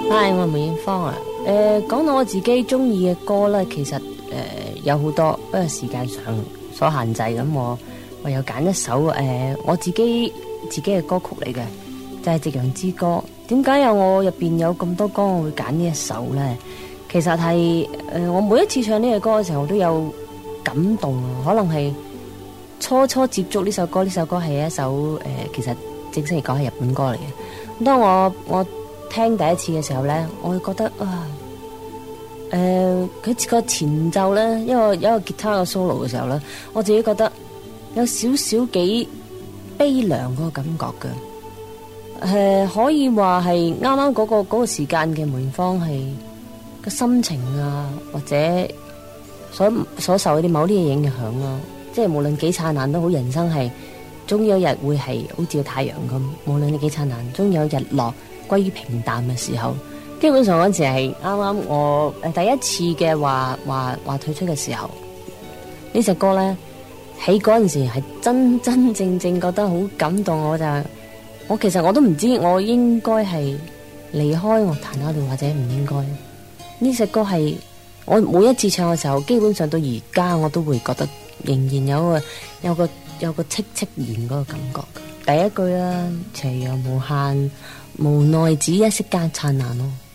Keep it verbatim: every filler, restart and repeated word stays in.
Hi，我係梅艷芳啊。誒、呃，講到我自己中意嘅歌咧，其實誒、呃、有好多，不過時間上所限制，咁我我又揀一首誒、呃、我自己自己嘅歌曲嚟嘅，就係、是《夕陽之歌》。點解有我入邊有咁多歌，我會揀呢一首咧？其實係誒、呃、我每一次唱呢隻歌嘅時候，我都有感動啊。可能係初初接觸呢首歌，呢首歌係一首誒、呃，其實正式嚟講係日本歌嚟嘅。當我我聽第一次嘅時候呢，我會覺得啊，誒、呃，佢個前奏呢，一個有一個吉他嘅 solo 嘅時候呢，我自己覺得有少少幾悲涼嗰個感覺嘅，誒、呃，可以話係啱啱嗰個嗰、嗰個時間嘅梅艷芳係個心情啊，或者所所受啲某啲嘢影響咯，即係無論幾燦爛都好，人生係終有一日會係好似個太陽咁，無論你幾燦爛，終有日落歸於平淡嘅時候。基本上嗰時係啱啱我誒第一次嘅話話話退出嘅時候，呢隻歌咧喺嗰陣時係真真正正覺得好感動。我就我其實我都唔知我應該係離開樂壇嗰度或者唔應該。呢隻歌係我每一次唱嘅時候，基本上到而家我都會覺得仍然有個有個有個戚戚然嗰個感覺。第一句啦，斜陽無限，無奈只一息間燦爛咯。